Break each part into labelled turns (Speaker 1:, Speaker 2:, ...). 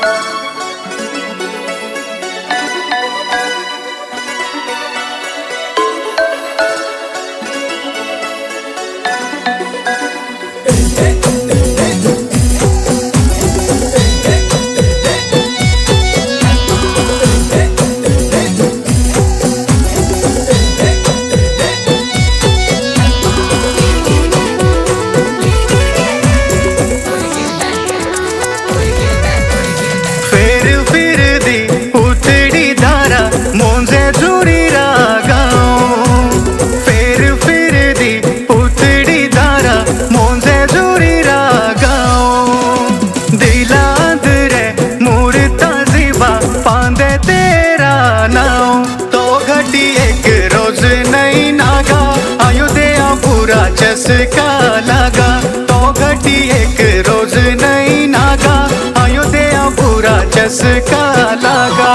Speaker 1: चस्का लगा तो घटी एक रोज नहीं नागा, अयोध्या पूरा चस्का लगा।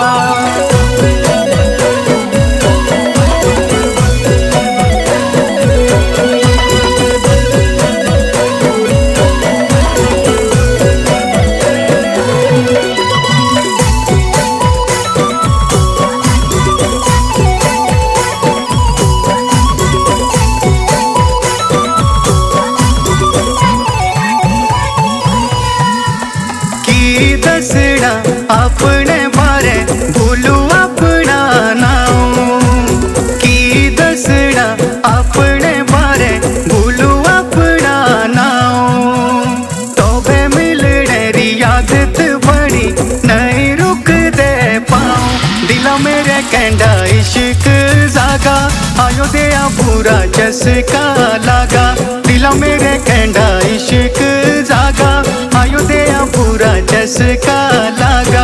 Speaker 1: दसना अपने बारे भूलू अपना नाम की, दसना अपने बारे भूलू अपना नाम। तो बे मिलने री आदत बड़ी नहीं रुक दे पाऊं, दिला मेरे कहंडा इश्क जागा, अयोध्या पूरा चस्का लगा। दिला मेरे कहंडा इश्क जागा, अयोध्या पूरा चस्का लगा।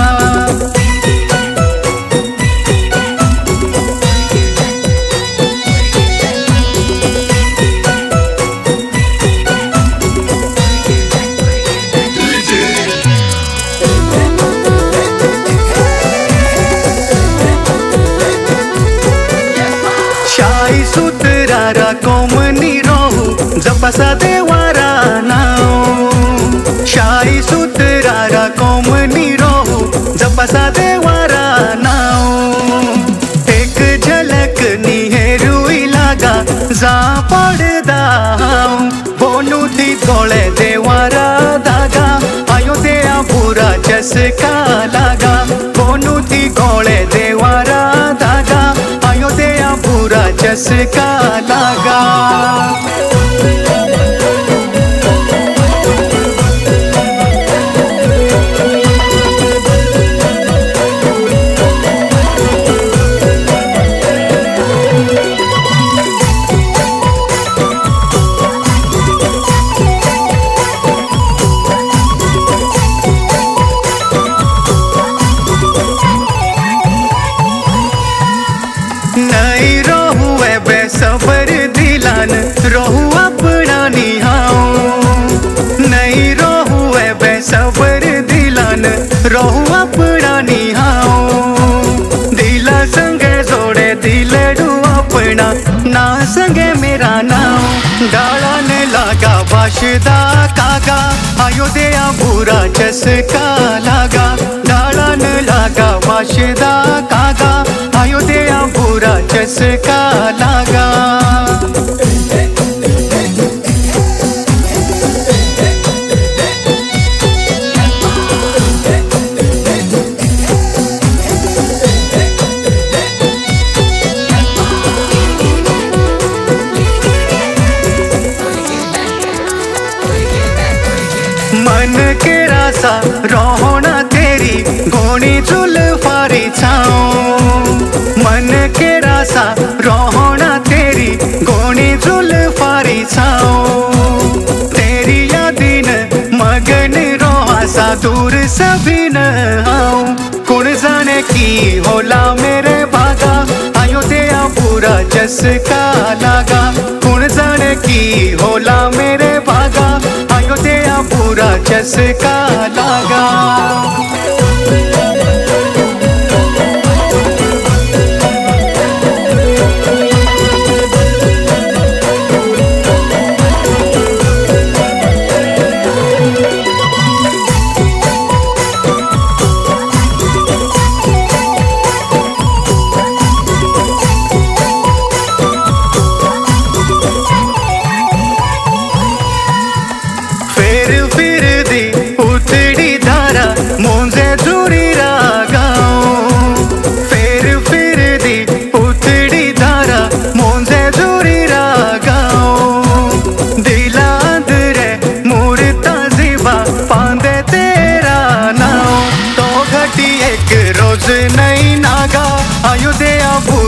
Speaker 1: शाही सूत्रारा कोमनी रोहू जपसा देवारा नाव, शाही सूत्रारा कोमनी रोहू जपसा देवारा नाव। एक झलक निहेरुई लागा जा पड़दा बोनू थी तोले देवारा दागा, अयोध्या पूरा चस्का लगा। बोनू थी गोले देवारा दागा, अयोध्या पूरा चस्का लगा। नहीं रोहू है बेसबर दिलान रोहू अपना निहाऊं, नहीं रोहू है बेसबर दिलान रोहू अपना निहाऊं। दिला संगे जोड़े दिलडू अपना ना संगे मेरा नाम, डाला ने लगा बाशदा कागा, अयोध्या पूरा चस्का लगा। डाला ने लगा बाशदा कागा, अयोध्या पूरा चस्का लगा। मन के रासा रोहना तेरी गोनी जुल्फारी छाऊं, मन के रासा रोहना तेरी गोनी जुल्फारी छाऊं। तेरी यादिन मगन रोहासा दूर सभी न आऊं, कुण जाने की होला मेरे भागा, अयोध्या पूरा चस्का लगा। कुण जाने की होला मेरे भागा, अयोध्या पूरा चस्का लगा।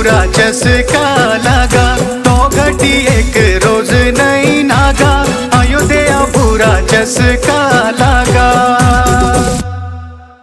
Speaker 1: बुरा चस्का लगा, तो घटी एक रोज नहीं नागा, अयोध्या बुरा चस्का लगा।